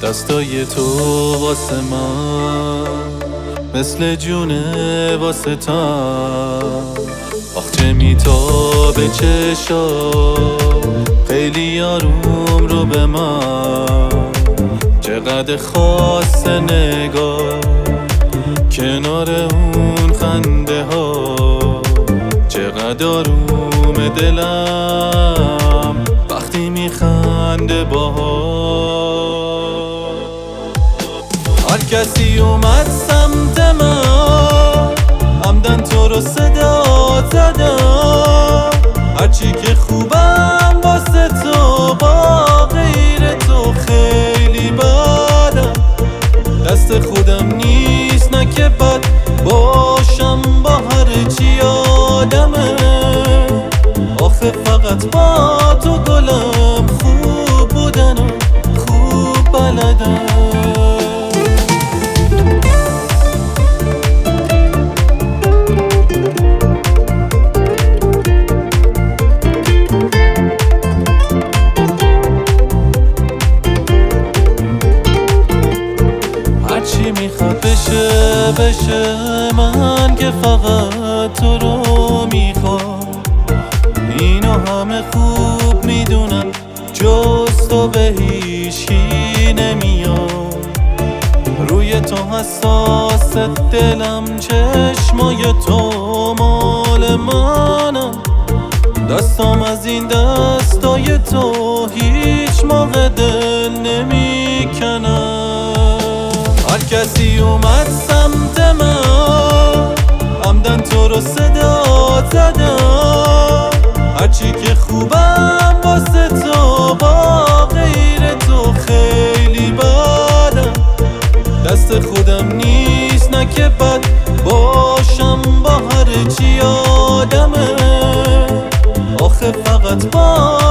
دستای تو واسه من مثل جونه واسه تن، آخ چه میتابه چشا خیلی آروم رو به من، چقدر خاصه نگاه کنار اون خنده ها، چقدر آروم دلم وقتی میخنده باها. هر کسی اومد سمت من عمدن تو رو صدا زدم، هرچی که خوبم واسه تو با غیر تو خیلی بدم، دست خودم نیست نه که بد باشم با هرچی آدمه، آخه فقط با تو گلم خوب بودن و خوب بلدم. هرچی میخواد بشه من که فقط تو رو میخوام، اینو همه خوب میدونن جز تو به هیچی نمیام، روی تو حساس دلم چشمای تو مال منم، دستام از این دستای تو هیچ موقع دل نمیکنم. هر کسی اومد سمت من عمدن تو رو صدا زدم، هرچی که خوبم واسه تو با غیر تو خیلی بدم، دست خودم نیست نه که بد باشم با هرچی آدمه، آخه فقط با